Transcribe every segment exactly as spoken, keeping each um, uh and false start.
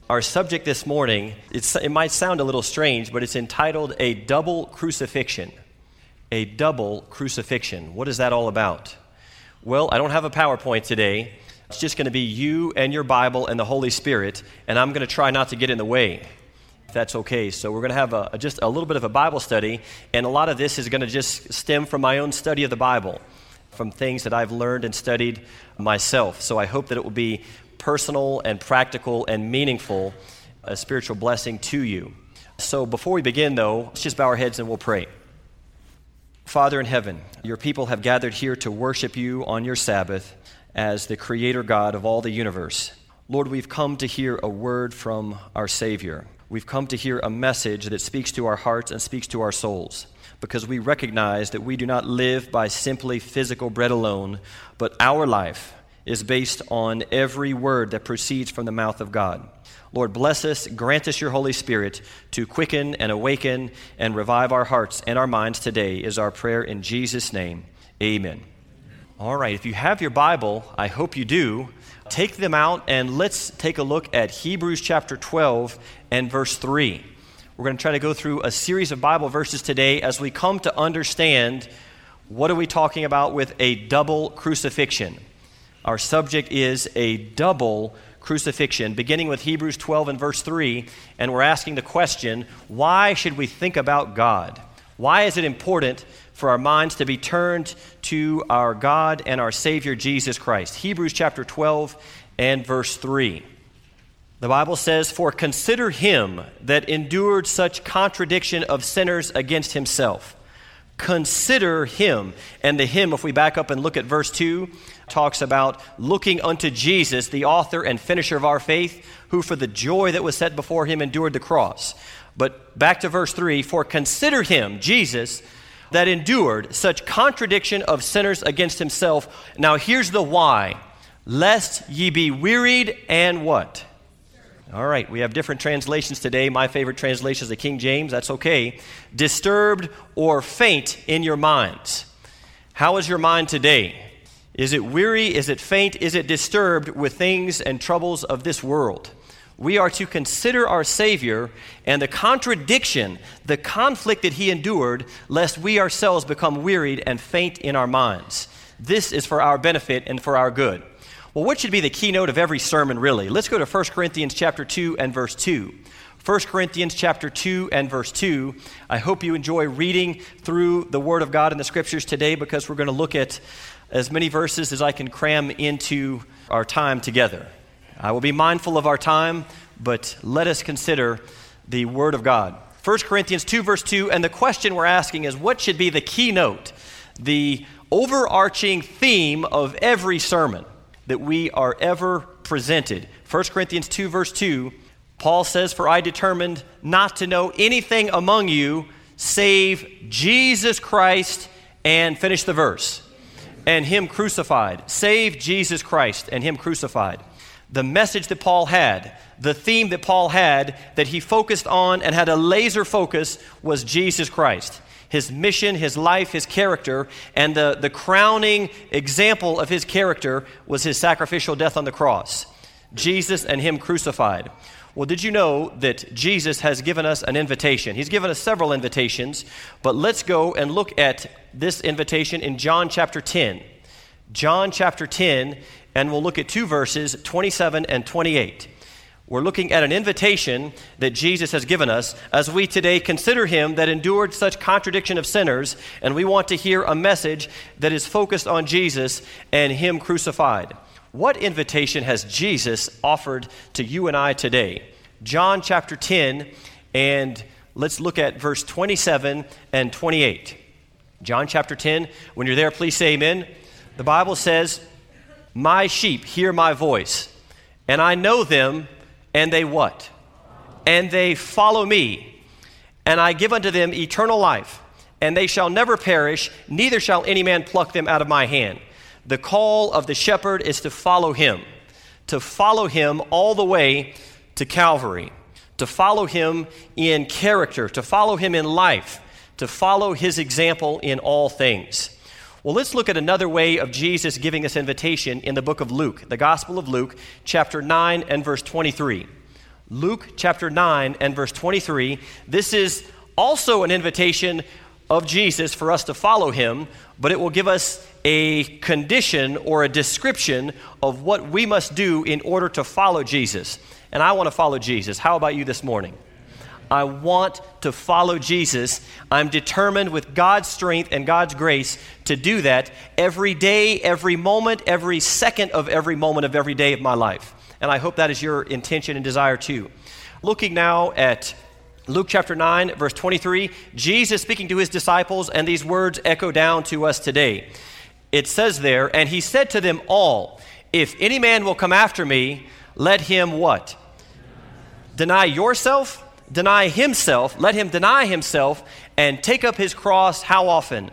Our subject this morning, it's, it might sound a little strange, but it's entitled A Double Crucifixion. A Double Crucifixion. What is that all about? Well, I don't have a PowerPoint today. It's just going to be you and your Bible and the Holy Spirit, and I'm going to try not to get in the way, if that's okay. So we're going to have a, a, just a little bit of a Bible study, and a lot of this is going to just stem from my own study of the Bible, from things that I've learned and studied myself. So I hope that it will be personal and practical and meaningful, a spiritual blessing to you. So before we begin, though, let's just bow our heads and we'll pray. Father in heaven, your people have gathered here to worship you on your Sabbath as the creator God of all the universe. Lord, we've come to hear a word from our Savior. We've come to hear a message that speaks to our hearts and speaks to our souls, because we recognize that we do not live by simply physical bread alone, but our life is based on every word that proceeds from the mouth of God. Lord, bless us, grant us your Holy Spirit to quicken and awaken and revive our hearts and our minds today is our prayer in Jesus' name. Amen. All right, if you have your Bible, I hope you do, take them out and let's take a look at Hebrews chapter twelve and verse three. We're going to try to go through a series of Bible verses today as we come to understand what are we talking about with a double crucifixion. Our subject is a double crucifixion, beginning with Hebrews twelve and verse three, and we're asking the question, why should we think about God? Why is it important for our minds to be turned to our God and our Savior, Jesus Christ? Hebrews chapter twelve and verse three. The Bible says, "For consider him that endured such contradiction of sinners against himself." Consider him. And the him, if we back up and look at verse two, talks about looking unto Jesus, the author and finisher of our faith, who for the joy that was set before him endured the cross. But back to verse three, "For consider him," Jesus, "that endured such contradiction of sinners against himself." Now here's the why. "Lest ye be wearied and" what? All right, we have different translations today. My favorite translation is the King James. That's okay. "Disturbed or faint in your minds." How is your mind today? Is it weary? Is it faint? Is it disturbed with things and troubles of this world? We are to consider our Savior and the contradiction, the conflict that he endured, lest we ourselves become wearied and faint in our minds. This is for our benefit and for our good. Well, what should be the keynote of every sermon, really? Let's go to First Corinthians chapter two and verse two. First Corinthians chapter two and verse two. I hope you enjoy reading through the Word of God in the Scriptures today, because we're going to look at as many verses as I can cram into our time together. I will be mindful of our time, but let us consider the Word of God. First Corinthians two verse two, and the question we're asking is, what should be the keynote, the overarching theme of every sermon that we are ever presented? First Corinthians two verse two, Paul says, "For I determined not to know anything among you save Jesus Christ," and finish the verse, "and him crucified." Save Jesus Christ and him crucified. The message that Paul had, the theme that Paul had, that he focused on and had a laser focus, was Jesus Christ. His mission, his life, his character, and the, the crowning example of his character was his sacrificial death on the cross. Jesus and him crucified. Well, did you know that Jesus has given us an invitation? He's given us several invitations, but let's go and look at this invitation in John chapter ten. John chapter ten, and we'll look at two verses, twenty-seven and twenty-eight. We're looking at an invitation that Jesus has given us as we today consider him that endured such contradiction of sinners, and we want to hear a message that is focused on Jesus and him crucified. What invitation has Jesus offered to you and I today? John chapter ten, and let's look at verse twenty-seven and twenty-eight. John chapter ten, when you're there, please say amen. The Bible says, "My sheep hear my voice, and I know them, and they" what? "And they follow me, and I give unto them eternal life, and they shall never perish, neither shall any man pluck them out of my hand." The call of the shepherd is to follow him, to follow him all the way to Calvary, to follow him in character, to follow him in life, to follow his example in all things. Well, let's look at another way of Jesus giving this invitation in the book of Luke, the Gospel of Luke, chapter nine and verse twenty-three. Luke chapter nine and verse twenty-three. This is also an invitation of Jesus for us to follow him, but it will give us a condition or a description of what we must do in order to follow Jesus. And I want to follow Jesus. How about you this morning? I want to follow Jesus. I'm determined with God's strength and God's grace to do that every day, every moment, every second of every moment of every day of my life. And I hope that is your intention and desire too. Looking now at Luke chapter nine, verse twenty-three, Jesus speaking to his disciples, and these words echo down to us today. It says there, and he said to them all, if any man will come after me, let him what? Deny yourself? Deny himself, let him deny himself and take up his cross how often?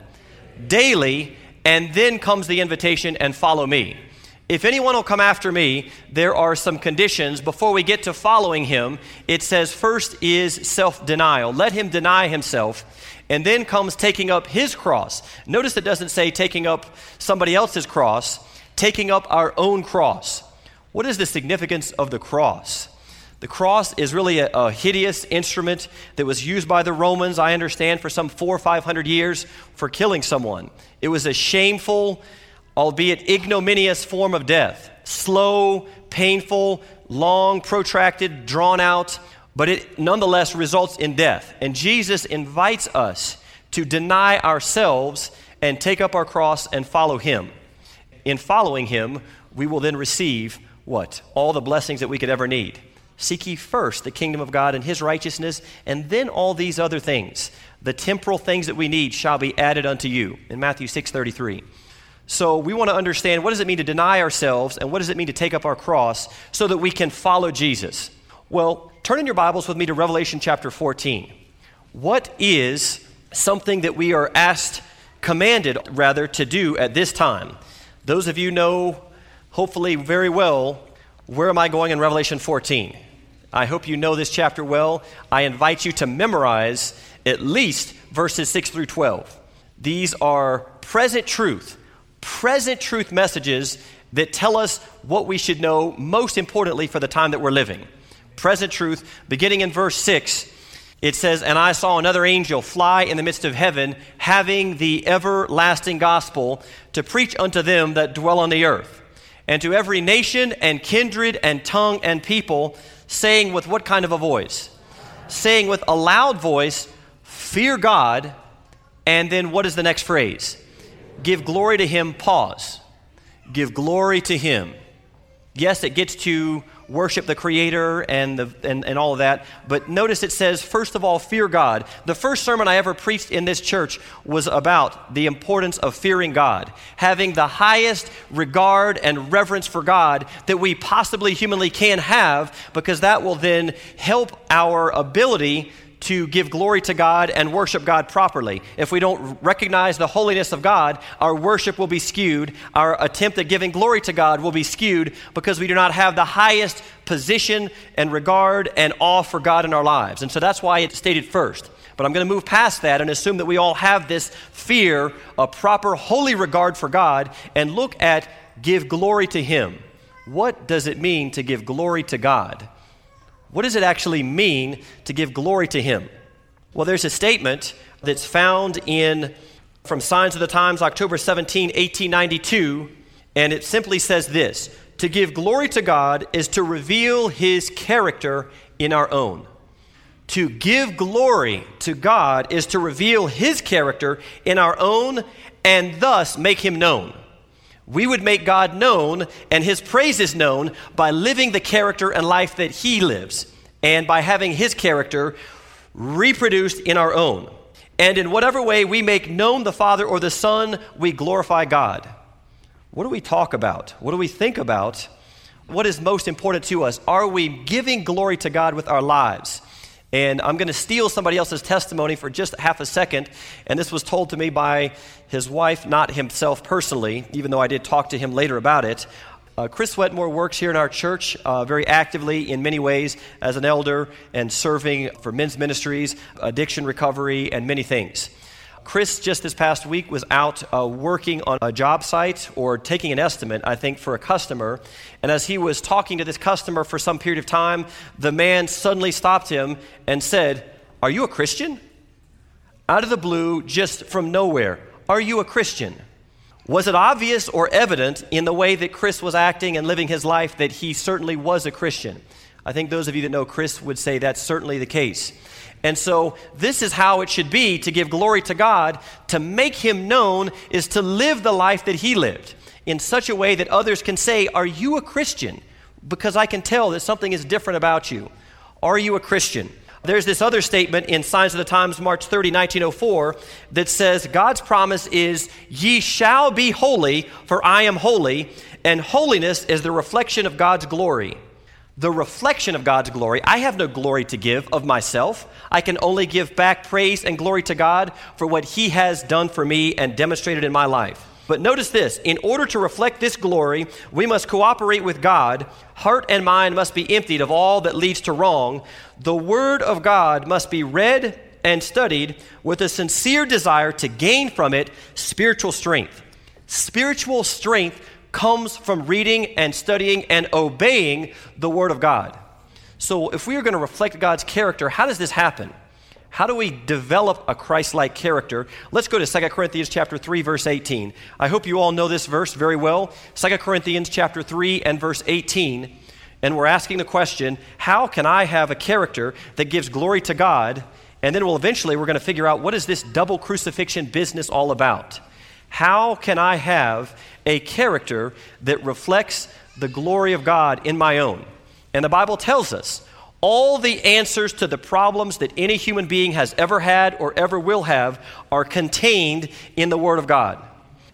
Daily, and then comes the invitation, and follow me. If anyone will come after me, there are some conditions. Before we get to following him, it says first is self-denial. Let him deny himself, and then comes taking up his cross. Notice it doesn't say taking up somebody else's cross, taking up our own cross. What is the significance of the cross? The cross is really a, a hideous instrument that was used by the Romans, I understand, for some four or five hundred years for killing someone. It was a shameful, albeit ignominious form of death. Slow, painful, long, protracted, drawn out, but it nonetheless results in death. And Jesus invites us to deny ourselves and take up our cross and follow him. In following him, we will then receive what? All the blessings that we could ever need. Seek ye first the kingdom of God and his righteousness, and then all these other things, the temporal things that we need, shall be added unto you. In Matthew six thirty-three. So we want to understand, what does it mean to deny ourselves, and what does it mean to take up our cross so that we can follow Jesus? Well, turn in your Bibles with me to Revelation chapter fourteen. What is something that we are asked, commanded rather, to do at this time? Those of you know, hopefully very well, where am I going in Revelation fourteen? I hope you know this chapter well. I invite you to memorize at least verses six through twelve. These are present truth, present truth messages that tell us what we should know, most importantly for the time that we're living. Present truth, beginning in verse six, it says, and I saw another angel fly in the midst of heaven, having the everlasting gospel to preach unto them that dwell on the earth, and to every nation and kindred and tongue and people, saying with what kind of a voice? Saying with a loud voice, fear God, and then what is the next phrase? Give glory to him, pause. Give glory to him. Yes, it gets to worship the Creator and, the, and, and all of that, but notice it says, first of all, fear God. The first sermon I ever preached in this church was about the importance of fearing God, having the highest regard and reverence for God that we possibly humanly can have, because that will then help our ability to give glory to God and worship God properly. If we don't recognize the holiness of God, our worship will be skewed. Our attempt at giving glory to God will be skewed because we do not have the highest position and regard and awe for God in our lives. And so that's why it's stated first. But I'm going to move past that and assume that we all have this fear, a proper holy regard for God, and look at give glory to him. What does it mean to give glory to God? What does it actually mean to give glory to him? Well, there's a statement that's found in, from Signs of the Times, October seventeenth, eighteen ninety-two, and it simply says this: to give glory to God is to reveal his character in our own. To give glory to God is to reveal his character in our own and thus make him known. We would make God known and his praises known by living the character and life that he lives, and by having his character reproduced in our own. And in whatever way we make known the Father or the Son, we glorify God. What do we talk about? What do we think about? What is most important to us? Are we giving glory to God with our lives? And I'm going to steal somebody else's testimony for just half a second. And this was told to me by his wife, not himself personally, even though I did talk to him later about it. Uh, Chris Wetmore works here in our church uh, very actively in many ways as an elder and serving for men's ministries, addiction recovery, and many things. Chris, just this past week, was out uh, working on a job site or taking an estimate, I think, for a customer. And as he was talking to this customer for some period of time, the man suddenly stopped him and said, "Are you a Christian?" Out of the blue, just from nowhere. "Are you a Christian?" Was it obvious or evident in the way that Chris was acting and living his life that he certainly was a Christian? I think those of you that know Chris would say that's certainly the case. And so this is how it should be to give glory to God. To make him known is to live the life that he lived in such a way that others can say, "Are you a Christian?" Because I can tell that something is different about you. Are you a Christian? There's this other statement in Signs of the Times, March thirtieth, nineteen oh four, that says, God's promise is, "Ye shall be holy, for I am holy," and holiness is the reflection of God's glory. The reflection of God's glory. I have no glory to give of myself. I can only give back praise and glory to God for what he has done for me and demonstrated in my life. But notice this, in order to reflect this glory, we must cooperate with God. Heart and mind must be emptied of all that leads to wrong. The Word of God must be read and studied with a sincere desire to gain from it spiritual strength. Spiritual strength comes from reading and studying and obeying the Word of God. So if we are going to reflect God's character, how does this happen? How do we develop a Christ-like character? Let's go to Second Corinthians chapter three, verse eighteen. I hope you all know this verse very well. Second Corinthians chapter three and verse eighteen. And we're asking the question, how can I have a character that gives glory to God? And then we'll eventually, we're going to figure out, what is this double crucifixion business all about? How can I have a character that reflects the glory of God in my own? And the Bible tells us all the answers to the problems that any human being has ever had or ever will have are contained in the Word of God.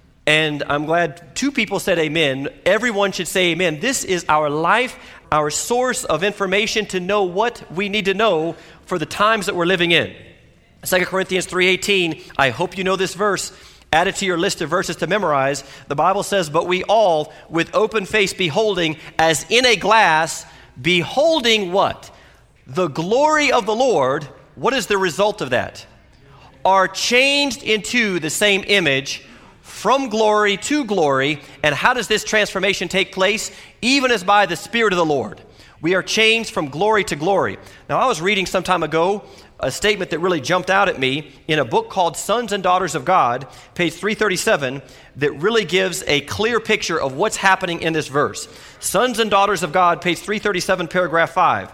And I'm glad two people said amen. Everyone should say amen. This is our life, our source of information to know what we need to know for the times that we're living in. Second Corinthians three eighteen, I hope you know this verse. Add it to your list of verses to memorize. The Bible says, "But we all, with open face beholding, as in a glass, beholding" what? "The glory of the Lord." What is the result of that? "Are changed into the same image from glory to glory." And how does this transformation take place? Even as by the Spirit of the Lord. We are changed from glory to glory. Now, I was reading some time ago a statement that really jumped out at me in a book called Sons and Daughters of God, page three thirty-seven, that really gives a clear picture of what's happening in this verse. Sons and Daughters of God, page three thirty-seven, paragraph five.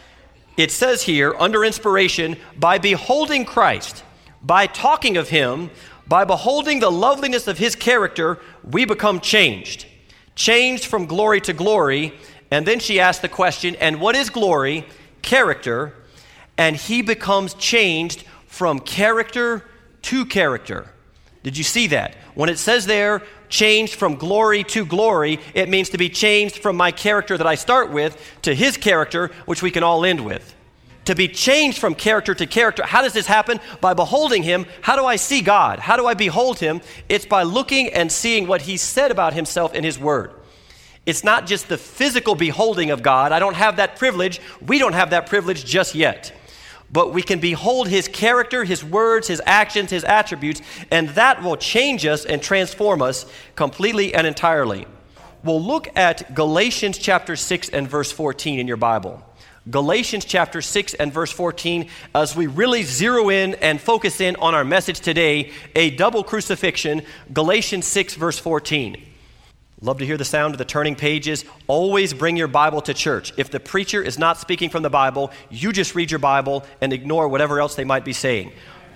It says here, under inspiration, "By beholding Christ, by talking of him, by beholding the loveliness of his character, we become changed." Changed from glory to glory. And then she asked the question, and what is glory? Character. And he becomes changed from character to character. Did you see that? When it says there, changed from glory to glory, it means to be changed from my character that I start with to his character, which we can all end with. To be changed from character to character. How does this happen? By beholding him. How do I see God? How do I behold him? It's by looking and seeing what he said about himself in his word. It's not just the physical beholding of God. I don't have that privilege. We don't have that privilege just yet. But we can behold his character, his words, his actions, his attributes, and that will change us and transform us completely and entirely. We'll look at Galatians chapter six and verse fourteen in your Bible. Galatians chapter six and verse fourteen, as we really zero in and focus in on our message today, a double crucifixion, Galatians six verse fourteen. Love to hear the sound of the turning pages. Always bring your Bible to church. If the preacher is not speaking from the Bible, you just read your Bible and ignore whatever else they might be saying.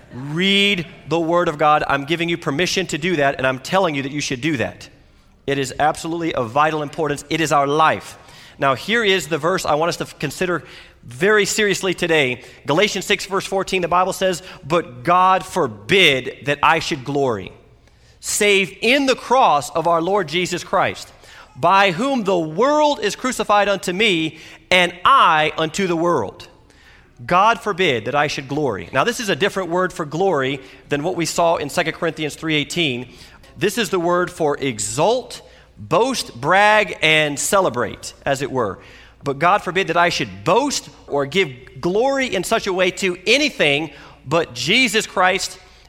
Read the Word of God. I'm giving you permission to do that, and I'm telling you that you should do that. It is absolutely of vital importance. It is our life. Now, here is the verse I want us to consider very seriously today. Galatians six verse fourteen, the Bible says, "But God forbid that I should glory, save in the cross of our Lord Jesus Christ, by whom the world is crucified unto me, and I unto the world. God forbid that I should glory." Now, this is a different word for glory than what we saw in Second Corinthians three eighteen. This is the word for exult, boast, brag, and celebrate, as it were. But God forbid that I should boast or give glory in such a way to anything but Jesus Christ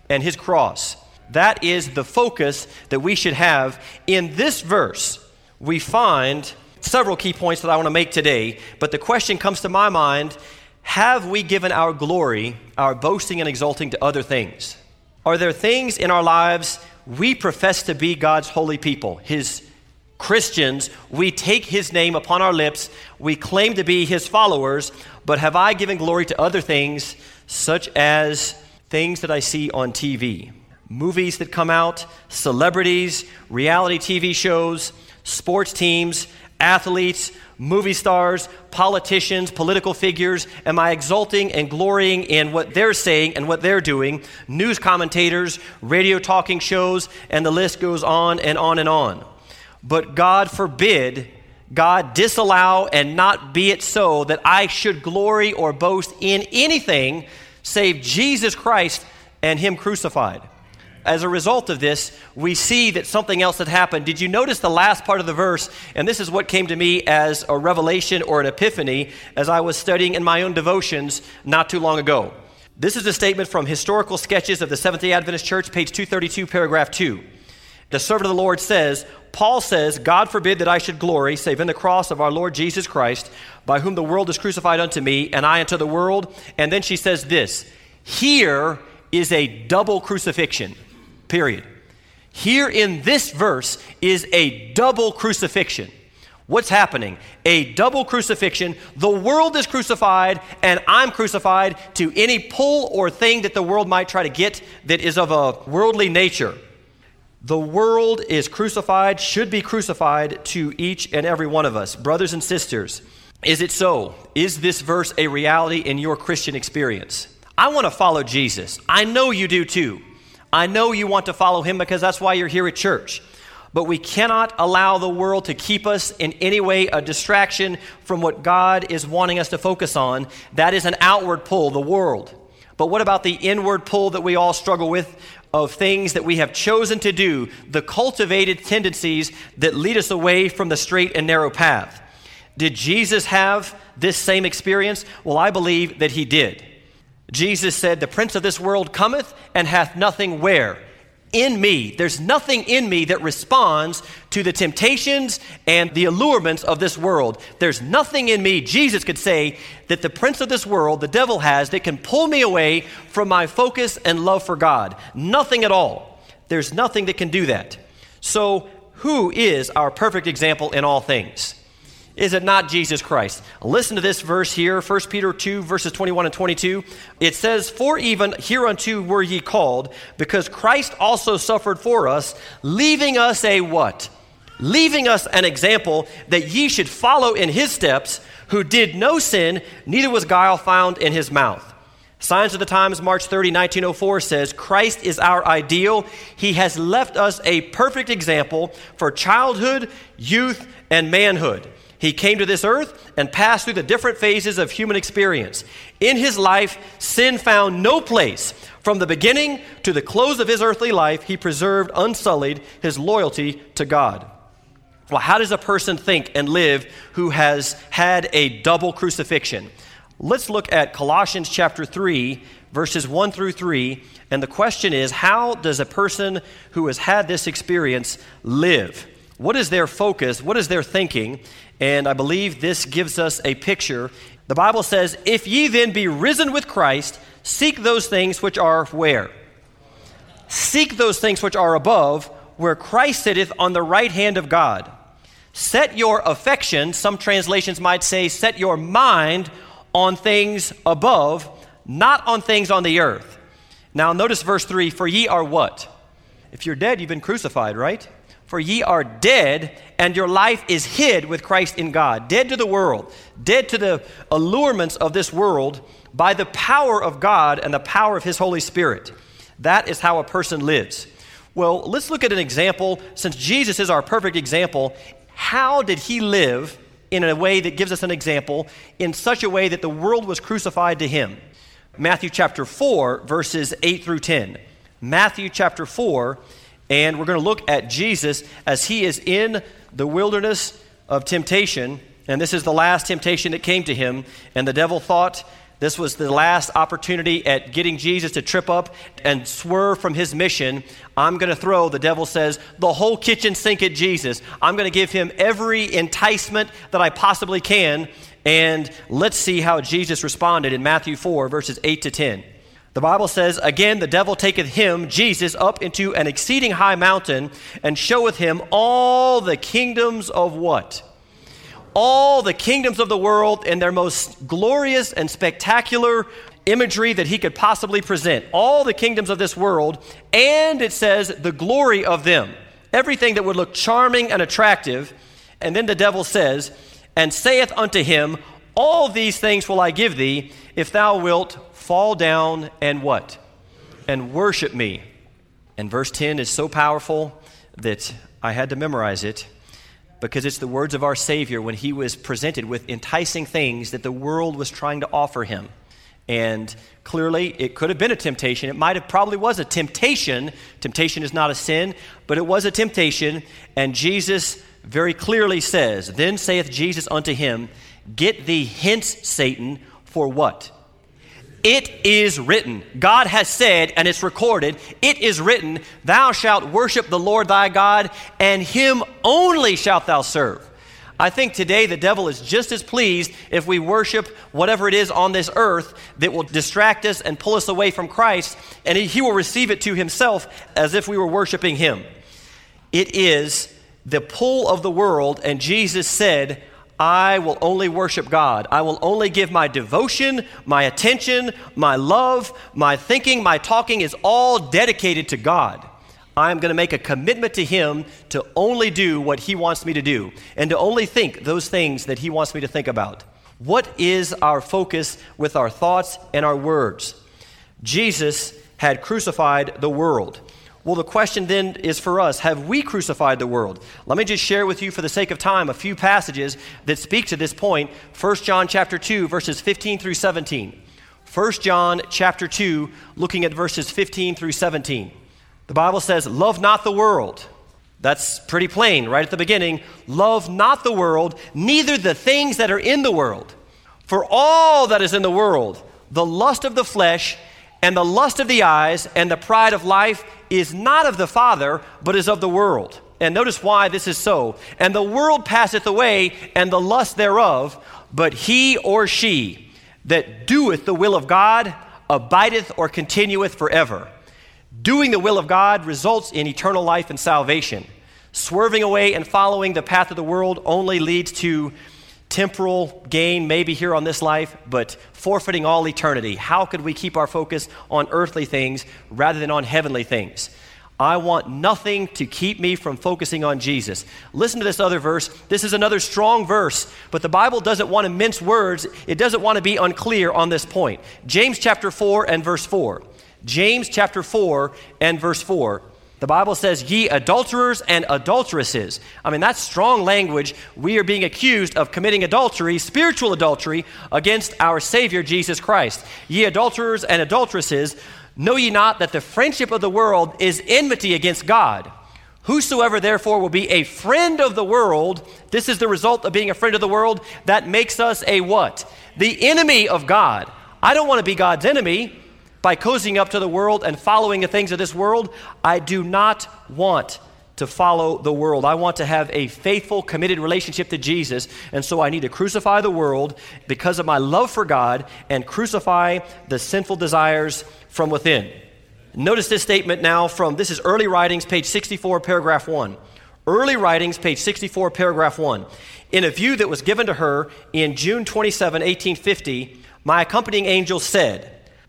and his cross. That is the focus that we should have. In this verse, we find several key points that I want to make today, but the question comes to my mind, have we given our glory, our boasting and exalting to other things? Are there things in our lives we profess to be God's holy people, his Christians, we take his name upon our lips, we claim to be his followers, but have I given glory to other things, such as things that I see on T V, movies that come out, celebrities, reality T V shows, sports teams, athletes, movie stars, politicians, political figures? Am I exalting and glorying in what they're saying and what they're doing? News commentators, radio talking shows, and the list goes on and on and on. But God forbid, God disallow, and not be it so that I should glory or boast in anything save Jesus Christ and him crucified. As a result of this, we see that something else had happened. Did you notice the last part of the verse? And this is what came to me as a revelation or an epiphany as I was studying in my own devotions not too long ago. This is a statement from Historical Sketches of the Seventh-day Adventist Church, page two thirty-two, paragraph two. The servant of the Lord says, Paul says, God forbid that I should glory, save in the cross of our Lord Jesus Christ, by whom the world is crucified unto me, and I unto the world. And then she says this, here is a double crucifixion, period. Here in this verse is a double crucifixion. What's happening? A double crucifixion. The world is crucified, and I'm crucified to any pull or thing that the world might try to get that is of a worldly nature. The world is crucified, should be crucified to each and every one of us. Brothers and sisters, is it so? Is this verse a reality in your Christian experience? I want to follow Jesus. I know you do too. I know you want to follow him because that's why you're here at church. But we cannot allow the world to keep us in any way a distraction from what God is wanting us to focus on. That is an outward pull, the world. But what about the inward pull that we all struggle with of things that we have chosen to do, the cultivated tendencies that lead us away from the straight and narrow path? Did Jesus have this same experience? Well, I believe that he did. Jesus said, the prince of this world cometh and hath nothing where? In me. There's nothing in me that responds to the temptations and the allurements of this world. There's nothing in me, Jesus could say, that the prince of this world, the devil, has that can pull me away from my focus and love for God. Nothing at all. There's nothing that can do that. So who is our perfect example in all things? Is it not Jesus Christ? Listen to this verse here, First Peter two, verses twenty-one and twenty-two. It says, for even hereunto were ye called, because Christ also suffered for us, leaving us a what? Leaving us an example that ye should follow in his steps, who did no sin, neither was guile found in his mouth. Signs of the Times, March thirtieth, nineteen oh four says, Christ is our ideal. He has left us a perfect example for childhood, youth, and manhood. He came to this earth and passed through the different phases of human experience. In his life, sin found no place. From the beginning to the close of his earthly life, he preserved unsullied his loyalty to God. Well, how does a person think and live who has had a double crucifixion? Let's look at Colossians chapter three, verses one through three. And the question is, how does a person who has had this experience live? What is their focus? What is their thinking? And I believe this gives us a picture. The Bible says, if ye then be risen with Christ, seek those things which are where? Seek those things which are above, where Christ sitteth on the right hand of God. Set your affection, some translations might say, set your mind on things above, not on things on the earth. Now notice verse three, for ye are what? If you're dead, you've been crucified, right? For ye are dead, and your life is hid with Christ in God. Dead to the world, dead to the allurements of this world by the power of God and the power of his Holy Spirit. That is how a person lives. Well, let's look at an example. Since Jesus is our perfect example, how did he live in a way that gives us an example in such a way that the world was crucified to him? Matthew chapter four, verses eight through ten. Matthew chapter four, and we're going to look at Jesus as he is in the wilderness of temptation. And this is the last temptation that came to him. And the devil thought This was the last opportunity at getting Jesus to trip up and swerve from his mission. I'm going to throw, the devil says, the whole kitchen sink at Jesus. I'm going to give him every enticement that I possibly can. And let's see how Jesus responded in Matthew four, verses eight to ten. The Bible says, again, the devil taketh him, Jesus, up into an exceeding high mountain and showeth him all the kingdoms of what? All the kingdoms of the world in their most glorious and spectacular imagery that he could possibly present. All the kingdoms of this world, and it says the glory of them. Everything that would look charming and attractive. And then the devil says, and saith unto him, all these things will I give thee, if thou wilt fall down and what? And worship me. And verse ten is so powerful that I had to memorize it, because it's the words of our Savior when he was presented with enticing things that the world was trying to offer him. And clearly, it could have been a temptation. It might have probably was a temptation. Temptation is not a sin, but it was a temptation. And Jesus very clearly says, then saith Jesus unto him, get thee hence, Satan, for what? It is written. God has said, and it's recorded, it is written, thou shalt worship the Lord thy God, and him only shalt thou serve. I think today the devil is just as pleased if we worship whatever it is on this earth that will distract us and pull us away from Christ, and he will receive it to himself as if we were worshiping him. It is the pull of the world, and Jesus said, I will only worship God. I will only give my devotion, my attention, my love, my thinking, my talking is all dedicated to God. I'm going to make a commitment to him to only do what he wants me to do and to only think those things that he wants me to think about. What is our focus with our thoughts and our words? Jesus had crucified the world. Well, the question then is for us, have we crucified the world? Let me just share with you for the sake of time a few passages that speak to this point. First John chapter two, verses fifteen through seventeen. First John chapter two, looking at verses fifteen through seventeen. The Bible says, love not the world. That's pretty plain right at the beginning. Love not the world, neither the things that are in the world. For all that is in the world, the lust of the flesh and the lust of the eyes and the pride of life is not of the Father, but is of the world. And notice why this is so. And the world passeth away, and the lust thereof, but he or she that doeth the will of God abideth or continueth forever. Doing the will of God results in eternal life and salvation. Swerving away and following the path of the world only leads to temporal gain, maybe here on this life, but forfeiting all eternity. How could we keep our focus on earthly things rather than on heavenly things? I want nothing to keep me from focusing on Jesus. Listen to this other verse. This is another strong verse, but the Bible doesn't want to mince words. It doesn't want to be unclear on this point. James chapter four and verse four. James chapter four and verse four. The Bible says, ye adulterers and adulteresses. I mean, that's strong language. We are being accused of committing adultery, spiritual adultery, against our Savior, Jesus Christ. Ye adulterers and adulteresses, know ye not that the friendship of the world is enmity against God? Whosoever therefore will be a friend of the world, this is the result of being a friend of the world, that makes us a what? The enemy of God. I don't want to be God's enemy by cozying up to the world and following the things of this world. I do not want to follow the world. I want to have a faithful, committed relationship to Jesus, and so I need to crucify the world because of my love for God and crucify the sinful desires from within. Notice this statement now from, this is Early Writings, page sixty-four, paragraph one. Early Writings, page sixty-four, paragraph one. In a view that was given to her in June twenty-seventh, eighteen fifty, my accompanying angel said,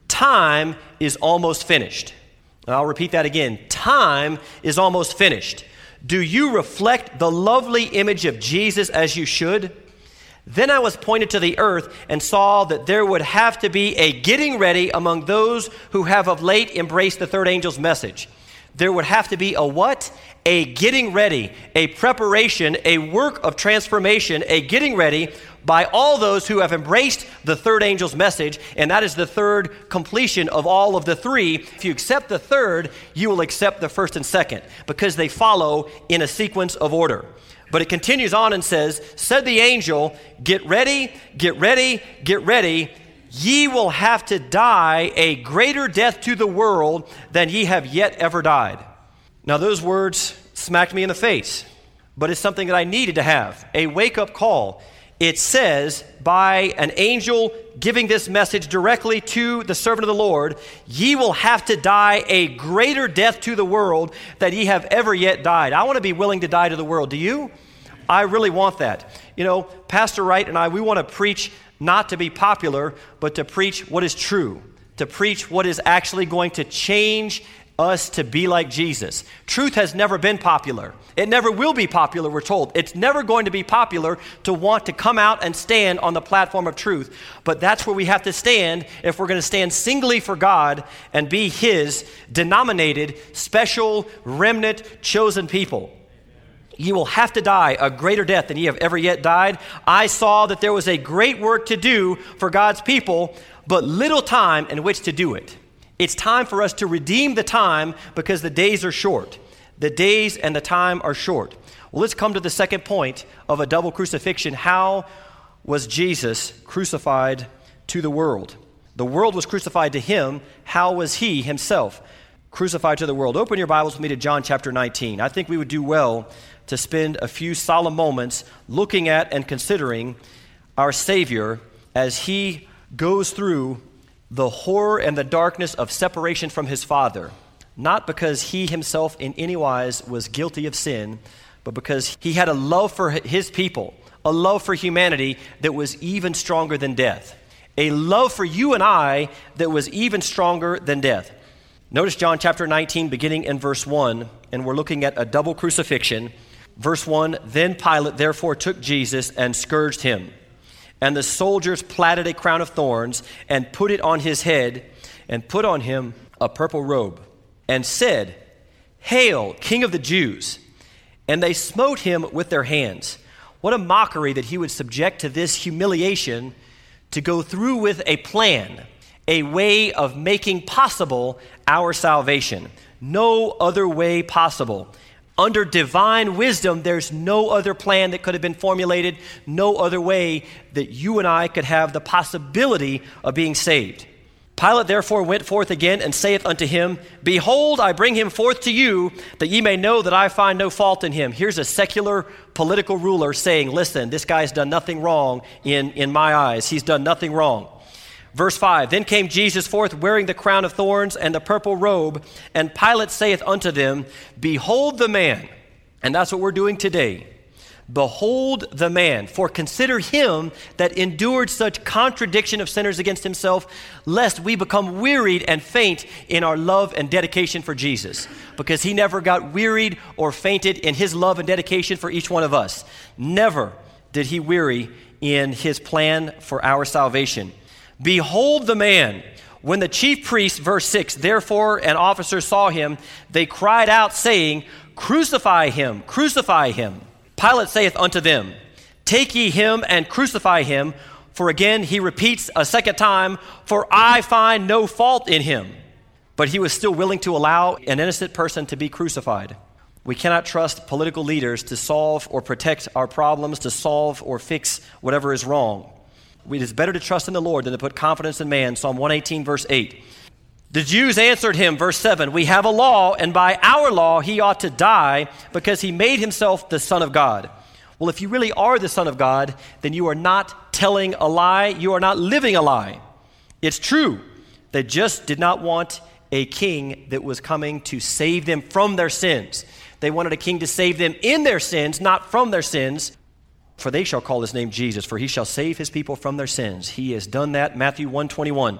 time is almost finished. I'll repeat that again. Time is almost finished. Do you reflect the lovely image of Jesus as you should? Then I was pointed to the earth and saw that there would have to be a getting ready among those who have of late embraced the third angel's message. There would have to be a what? A getting ready, a preparation, a work of transformation, a getting ready by all those who have embraced the third angel's message, and that is the third completion of all of the three. If you accept the third, you will accept the first and second, because they follow in a sequence of order. But it continues on and says, said the angel, get ready, get ready, get ready. ye will have to die a greater death to the world than ye have yet ever died. Now those words smacked me in the face, but it's something that I needed to have, a wake-up call. It says, by an angel giving this message directly to the servant of the Lord, ye will have to die a greater death to the world than ye have ever yet died. I want to be willing to die to the world. Do you? I really want that. You know, Pastor Wright and I, we want to preach not to be popular, but to preach what is true, to preach what is actually going to change us to be like Jesus. Truth has never been popular. It never will be popular, we're told. It's never going to be popular to want to come out and stand on the platform of truth. But that's where we have to stand if we're going to stand singly for God and be His denominated, special, remnant, chosen people. You will have to die a greater death than ye have ever yet died. I saw that there was a great work to do for God's people, but little time in which to do it. It's time for us to redeem the time because the days are short. The days and the time are short. Well, let's come to the second point of a double crucifixion. How was Jesus crucified to the world? The world was crucified to him. How was he himself crucified to the world? Open your Bibles with me to John chapter nineteen. I think we would do well to spend a few solemn moments looking at and considering our Savior as he goes through the horror and the darkness of separation from his Father, not because he himself in any wise was guilty of sin, but because he had a love for his people, a love for humanity that was even stronger than death, a love for you and I that was even stronger than death. Notice John chapter nineteen, beginning in verse one, and we're looking at a double crucifixion. Verse one, then Pilate therefore took Jesus and scourged him. And the soldiers platted a crown of thorns and put it on his head and put on him a purple robe and said, Hail, King of the Jews! And they smote him with their hands. What a mockery that he would subject to this humiliation to go through with a plan, a way of making possible our salvation. No other way possible. Under divine wisdom, there's no other plan that could have been formulated, no other way that you and I could have the possibility of being saved. Pilate therefore went forth again and saith unto him, Behold, I bring him forth to you, that ye may know that I find no fault in him. Here's a secular political ruler saying, listen, this guy's done nothing wrong in, in my eyes. He's done nothing wrong. Verse five, then came Jesus forth wearing the crown of thorns and the purple robe, and Pilate saith unto them, Behold the man. And that's what we're doing today. Behold the man, for consider him that endured such contradiction of sinners against himself, lest we become wearied and faint in our love and dedication for Jesus. Because he never got wearied or fainted in his love and dedication for each one of us. Never did he weary in his plan for our salvation. Behold the man. When the chief priests, verse six, therefore an officer saw him, they cried out, saying, Crucify him, crucify him. Pilate saith unto them, Take ye him and crucify him. For again he repeats a second time, For I find no fault in him. But he was still willing to allow an innocent person to be crucified. We cannot trust political leaders to solve or protect our problems, to solve or fix whatever is wrong. It is better to trust in the Lord than to put confidence in man. Psalm one eighteen, verse eight. The Jews answered him, verse seven, We have a law, and by our law he ought to die, because he made himself the Son of God. Well, if you really are the Son of God, then you are not telling a lie. You are not living a lie. It's true. They just did not want a king that was coming to save them from their sins. They wanted a king to save them in their sins, not from their sins. For they shall call his name Jesus, for he shall save his people from their sins. He has done that, Matthew one twenty-one.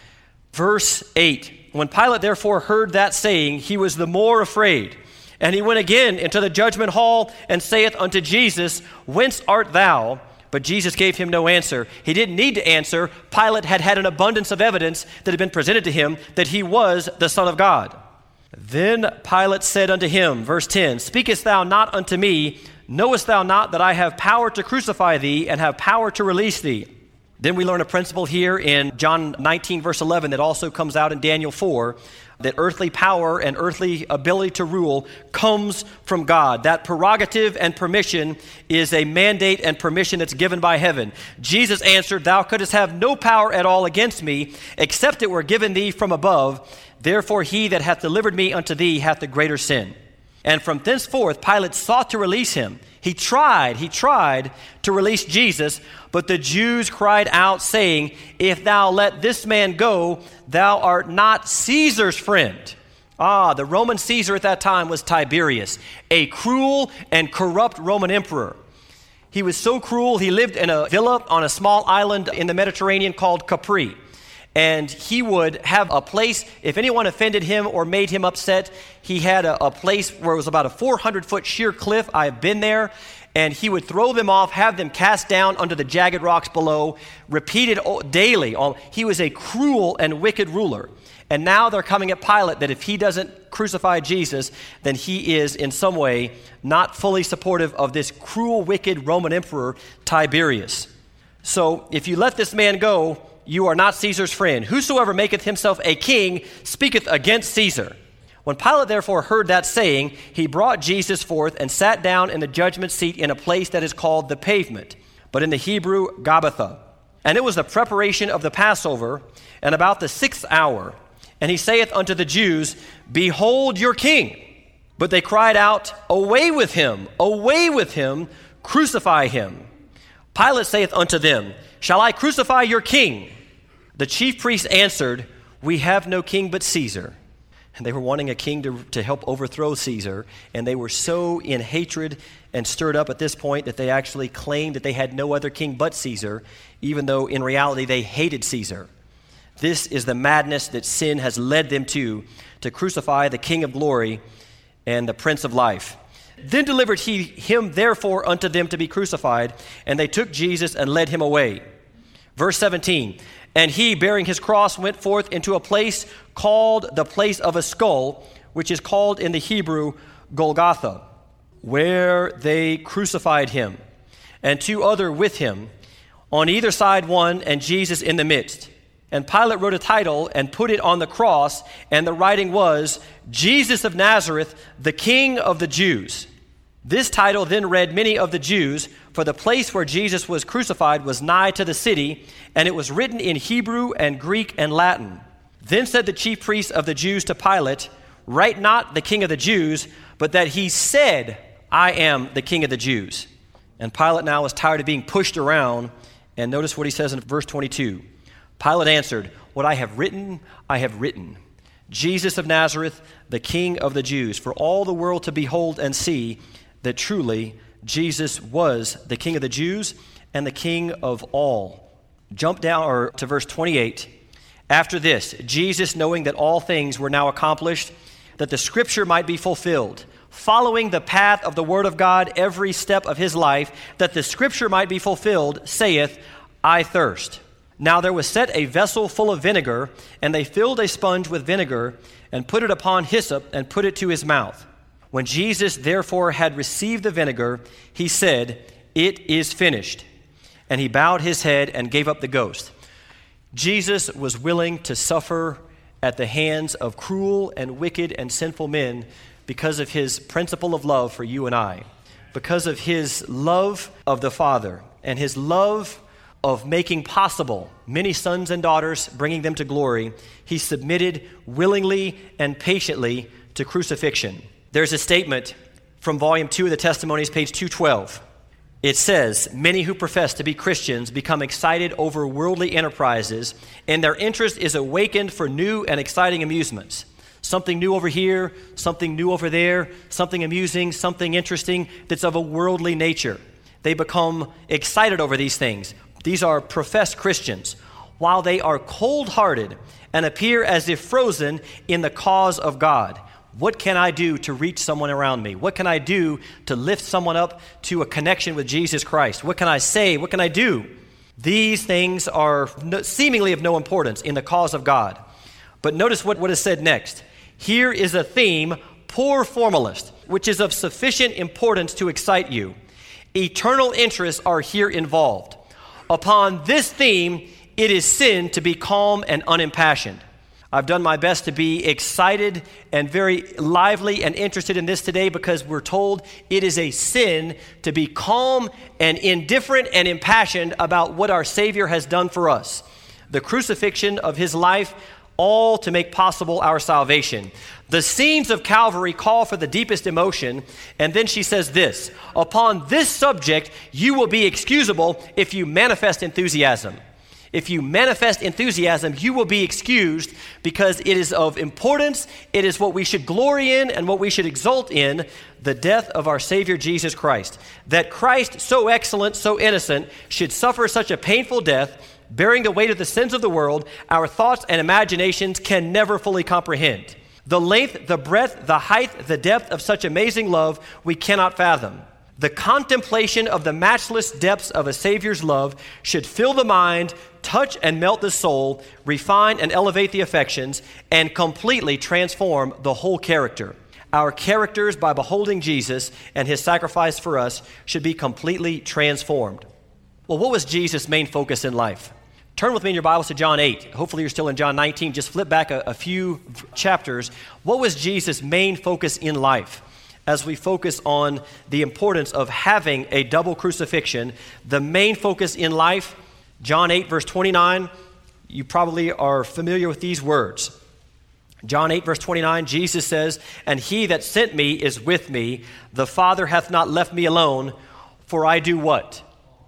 Verse eight, when Pilate therefore heard that saying, he was the more afraid. And he went again into the judgment hall and saith unto Jesus, Whence art thou? But Jesus gave him no answer. He didn't need to answer. Pilate had had an abundance of evidence that had been presented to him that he was the Son of God. Then Pilate said unto him, verse ten, Speakest thou not unto me? Knowest thou not that I have power to crucify thee and have power to release thee? Then we learn a principle here in John nineteen, verse eleven, that also comes out in Daniel four, that earthly power and earthly ability to rule comes from God. That prerogative and permission is a mandate and permission that's given by heaven. Jesus answered, "Thou couldst have no power at all against me, except it were given thee from above. Therefore he that hath delivered me unto thee hath the greater sin." And from thenceforth Pilate sought to release him. He tried, he tried to release Jesus, but the Jews cried out, saying, "If thou let this man go, thou art not Caesar's friend." Ah, the Roman Caesar at that time was Tiberius, a cruel and corrupt Roman emperor. He was so cruel, he lived in a villa on a small island in the Mediterranean called Capri. And he would have a place, if anyone offended him or made him upset, he had a, a place where it was about a four hundred foot sheer cliff. I have been there. And he would throw them off, have them cast down under the jagged rocks below, repeated daily. He was a cruel and wicked ruler. And now they're coming at Pilate that if he doesn't crucify Jesus, then he is in some way not fully supportive of this cruel, wicked Roman emperor, Tiberius. So if you let this man go, you are not Caesar's friend. Whosoever maketh himself a king speaketh against Caesar. When Pilate therefore heard that saying, he brought Jesus forth and sat down in the judgment seat in a place that is called the Pavement, but in the Hebrew, Gabbatha. And it was the preparation of the Passover, and about the sixth hour. And he saith unto the Jews, "Behold your king." But they cried out, "Away with him, away with him, crucify him." Pilate saith unto them, "Shall I crucify your king?" The chief priests answered, "We have no king but Caesar." And they were wanting a king to, to help overthrow Caesar, and they were so in hatred and stirred up at this point that they actually claimed that they had no other king but Caesar, even though in reality they hated Caesar. This is the madness that sin has led them to, to crucify the King of glory and the Prince of life. Then delivered he him therefore unto them to be crucified, and they took Jesus and led him away. Verse seventeen, and he, bearing his cross, went forth into a place called the place of a skull, which is called in the Hebrew Golgotha, where they crucified him, and two other with him, on either side one, and Jesus in the midst. And Pilate wrote a title and put it on the cross, and the writing was, Jesus of Nazareth, the King of the Jews. This title then read many of the Jews, for the place where Jesus was crucified was nigh to the city, and it was written in Hebrew and Greek and Latin. Then said the chief priests of the Jews to Pilate, write not the King of the Jews, but that he said, I am the King of the Jews. And Pilate now is tired of being pushed around, and notice what he says in verse twenty-two. Pilate answered, what I have written, I have written. Jesus of Nazareth, the King of the Jews, for all the world to behold and see that truly Jesus was the King of the Jews and the King of all. Jump down or to verse twenty-eight. After this, Jesus, knowing that all things were now accomplished, that the scripture might be fulfilled, following the path of the word of God every step of his life, that the scripture might be fulfilled, saith, I thirst. Now there was set a vessel full of vinegar, and they filled a sponge with vinegar, and put it upon hyssop, and put it to his mouth. When Jesus therefore had received the vinegar, he said, it is finished. And he bowed his head and gave up the ghost. Jesus was willing to suffer at the hands of cruel and wicked and sinful men because of his principle of love for you and I, because of his love of the Father and his love of making possible many sons and daughters, bringing them to glory. He submitted willingly and patiently to crucifixion. There's a statement from volume two of the Testimonies, page two twelve. It says, many who profess to be Christians become excited over worldly enterprises, and their interest is awakened for new and exciting amusements. Something new over here, something new over there, something amusing, something interesting that's of a worldly nature. They become excited over these things. These are professed Christians, while they are cold-hearted and appear as if frozen in the cause of God. What can I do to reach someone around me? What can I do to lift someone up to a connection with Jesus Christ? What can I say? What can I do? These things are no, seemingly of no importance in the cause of God. But notice what, what is said next. Here is a theme, poor formalist, which is of sufficient importance to excite you. Eternal interests are here involved. Upon this theme, it is sin to be calm and unimpassioned. I've done my best to be excited and very lively and interested in this today because we're told it is a sin to be calm and indifferent and impassioned about what our Savior has done for us. The crucifixion of his life, all to make possible our salvation. The scenes of Calvary call for the deepest emotion, and then she says this, upon this subject, you will be excusable if you manifest enthusiasm. If you manifest enthusiasm, you will be excused because it is of importance. It is what we should glory in and what we should exult in, the death of our Savior Jesus Christ. That Christ, so excellent, so innocent, should suffer such a painful death, bearing the weight of the sins of the world, our thoughts and imaginations can never fully comprehend. The length, the breadth, the height, the depth of such amazing love we cannot fathom. The contemplation of the matchless depths of a Savior's love should fill the mind, touch and melt the soul, refine and elevate the affections, and completely transform the whole character. Our characters, by beholding Jesus and his sacrifice for us, should be completely transformed. Well, what was Jesus' main focus in life? Turn with me in your Bibles to John eight. Hopefully you're still in John nineteen. Just flip back a, a few chapters. What was Jesus' main focus in life? As we focus on the importance of having a double crucifixion, the main focus in life, John eight, verse twenty-nine, you probably are familiar with these words. John eight, verse twenty-nine, Jesus says, and he that sent me is with me. The Father hath not left me alone, for I do what?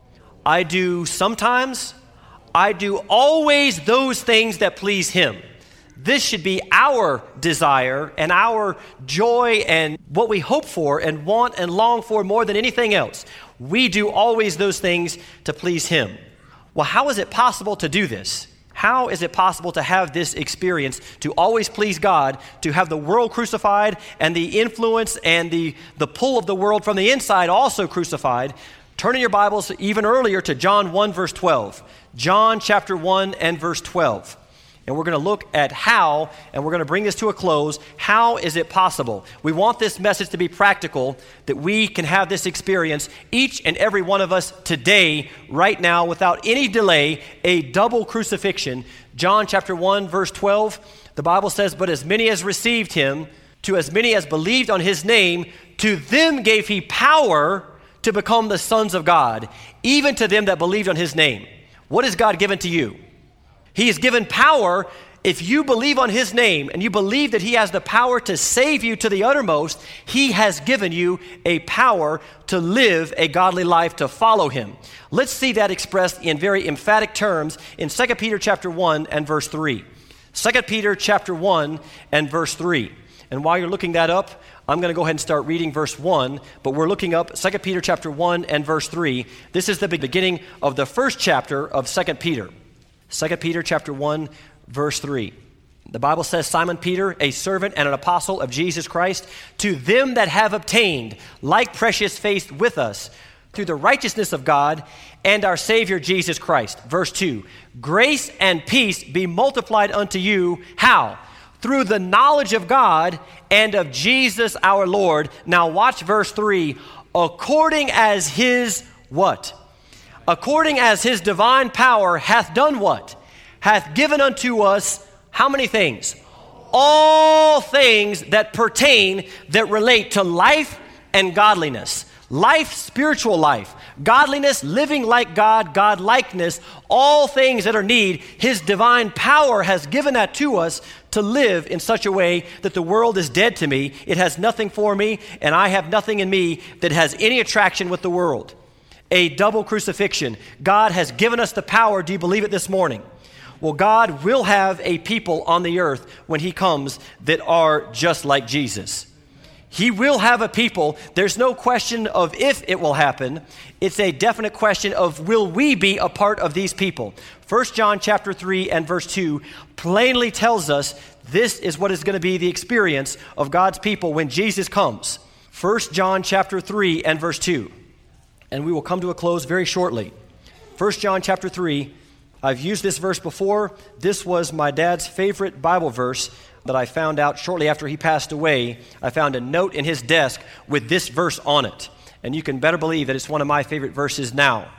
I do sometimes, I do always those things that please him. This should be our desire and our joy and what we hope for and want and long for more than anything else. We do always those things to please him. Well, how is it possible to do this? How is it possible to have this experience, to always please God, to have the world crucified and the influence and the, the pull of the world from the inside also crucified? Turn in your Bibles even earlier to John one, verse twelve. John chapter one and verse twelve. And we're going to look at how, and we're going to bring this to a close. How is it possible? We want this message to be practical, that we can have this experience, each and every one of us today, right now, without any delay, a double crucifixion. John chapter one, verse twelve, the Bible says, but as many as received him, to as many as believed on his name, to them gave he power to become the sons of God, even to them that believed on his name. What has God given to you? He has given power. If you believe on his name and you believe that he has the power to save you to the uttermost, he has given you a power to live a godly life, to follow him. Let's see that expressed in very emphatic terms in Second Peter chapter one and verse three. Second Peter chapter one and verse three. And while you're looking that up, I'm going to go ahead and start reading verse one, but we're looking up Second Peter chapter one and verse three. This is the beginning of the first chapter of Second Peter. Second Peter chapter one, verse three. The Bible says, Simon Peter, a servant and an apostle of Jesus Christ, to them that have obtained like precious faith with us through the righteousness of God and our Savior Jesus Christ. Verse two, grace and peace be multiplied unto you. How? Through the knowledge of God and of Jesus our Lord. Now watch verse three. According as his what? According as his divine power hath done what? Hath given unto us how many things? All things that pertain, that relate to life and godliness. Life, spiritual life. Godliness, living like God, God-likeness. All things that are need. His divine power has given that to us to live in such a way that the world is dead to me. It has nothing for me, and I have nothing in me that has any attraction with the world. A double crucifixion. God has given us the power. Do you believe it this morning? Well, God will have a people on the earth when he comes that are just like Jesus. He will have a people. There's no question of if it will happen. It's a definite question of will we be a part of these people. First John chapter three and verse two plainly tells us this is what is going to be the experience of God's people when Jesus comes. First John chapter three and verse two. And we will come to a close very shortly. First John chapter three, I've used this verse before. This was my dad's favorite Bible verse that I found out shortly after he passed away. I found a note in his desk with this verse on it. And you can better believe that it's one of my favorite verses now.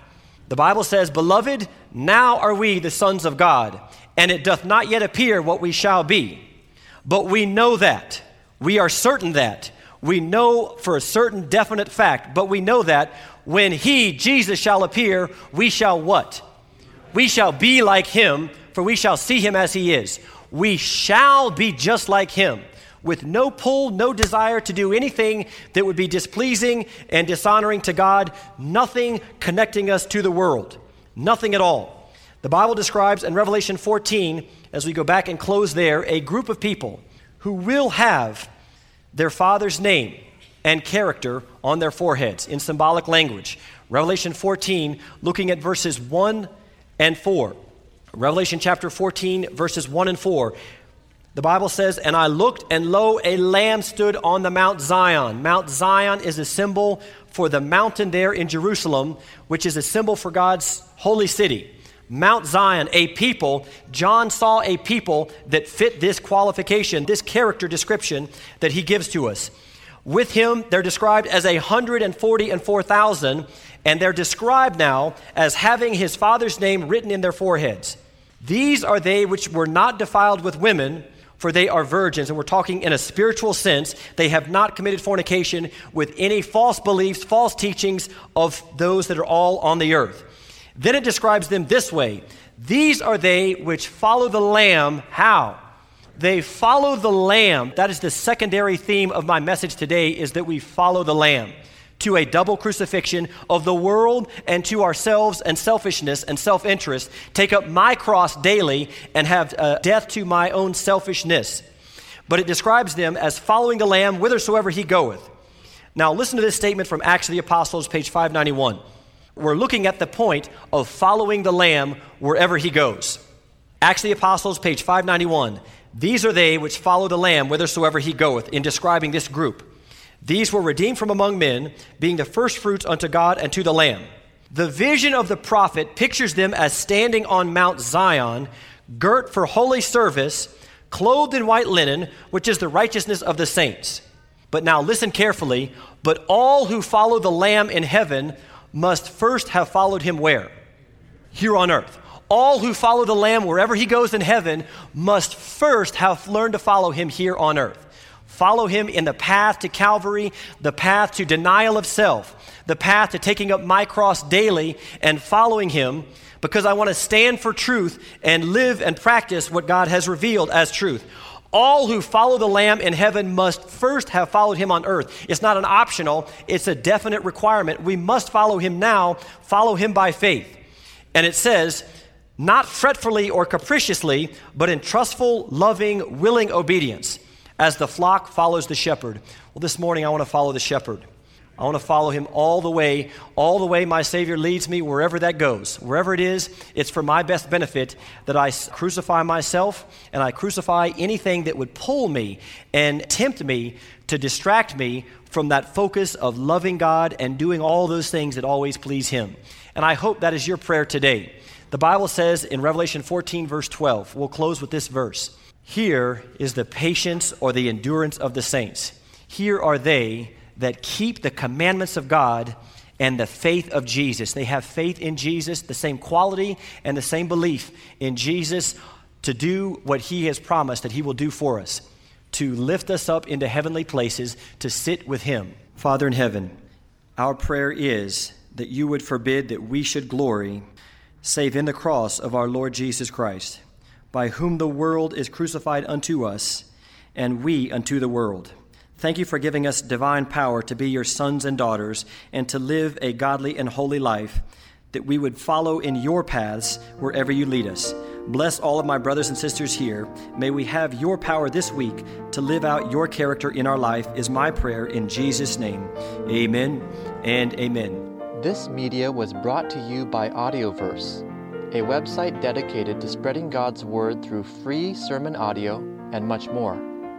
The Bible says, "Beloved, now are we the sons of God, and it doth not yet appear what we shall be. But we know that, we are certain that, we know for a certain definite fact, but we know that when he, Jesus, shall appear, we shall" what? "We shall be like him, for we shall see him as he is." We shall be just like him, with no pull, no desire to do anything that would be displeasing and dishonoring to God, nothing connecting us to the world, nothing at all. The Bible describes in Revelation fourteen, as we go back and close there, a group of people who will have their Father's name and character on their foreheads in symbolic language. Revelation fourteen, looking at verses one and four. Revelation chapter fourteen, verses one and four. The Bible says, "And I looked, and lo, a lamb stood on the Mount Zion." Mount Zion is a symbol for the mountain there in Jerusalem, which is a symbol for God's holy city. Mount Zion, a people. John saw a people that fit this qualification, this character description that he gives to us. With him, they're described as a hundred and forty and four thousand, and they're described now as having his Father's name written in their foreheads. These are they which were not defiled with women, for they are virgins. And we're talking in a spiritual sense. They have not committed fornication with any false beliefs, false teachings of those that are all on the earth. Then it describes them this way: "These are they which follow the Lamb." How? They follow the Lamb. That is the secondary theme of my message today, is that we follow the Lamb to a double crucifixion of the world and to ourselves and selfishness and self-interest. Take up my cross daily and have uh, death to my own selfishness. But it describes them as following the Lamb whithersoever he goeth. Now listen to this statement from Acts of the Apostles, page five ninety-one. We're looking at the point of following the Lamb wherever he goes. Acts of the Apostles, page five ninety-one. "These are they which follow the Lamb whithersoever he goeth," in describing this group. "These were redeemed from among men, being the firstfruits unto God and to the Lamb." The vision of the prophet pictures them as standing on Mount Zion, girt for holy service, clothed in white linen, which is the righteousness of the saints. But now listen carefully. "But all who follow the Lamb in heaven must first have followed him" where? Here on earth. All who follow the Lamb wherever he goes in heaven must first have learned to follow him here on earth. Follow him in the path to Calvary, the path to denial of self, the path to taking up my cross daily and following him, because I want to stand for truth and live and practice what God has revealed as truth. All who follow the Lamb in heaven must first have followed him on earth. It's not an optional, it's a definite requirement. We must follow him now, follow him by faith. And it says, "Not fretfully or capriciously, but in trustful, loving, willing obedience, as the flock follows the shepherd." Well, this morning I want to follow the shepherd. I want to follow him all the way, all the way my Savior leads me, wherever that goes. Wherever it is, it's for my best benefit that I crucify myself and I crucify anything that would pull me and tempt me to distract me from that focus of loving God and doing all those things that always please him. And I hope that is your prayer today. The Bible says in Revelation fourteen, verse twelve, we'll close with this verse: "Here is the patience or the endurance of the saints. Here are they that keep the commandments of God and the faith of Jesus." They have faith in Jesus, the same quality and the same belief in Jesus to do what he has promised that he will do for us, to lift us up into heavenly places, to sit with him. Father in heaven, our prayer is that you would forbid that we should glory save in the cross of our Lord Jesus Christ, by whom the world is crucified unto us, and we unto the world. Thank you for giving us divine power to be your sons and daughters and to live a godly and holy life, that we would follow in your paths wherever you lead us. Bless all of my brothers and sisters here. May we have your power this week to live out your character in our life, is my prayer in Jesus' name. Amen and amen. This media was brought to you by Audioverse, a website dedicated to spreading God's Word through free sermon audio and much more.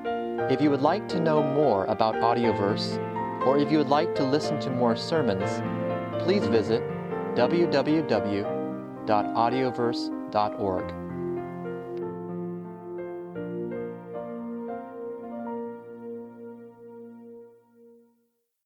If you would like to know more about Audioverse, or if you would like to listen to more sermons, please visit w w w dot audioverse dot org.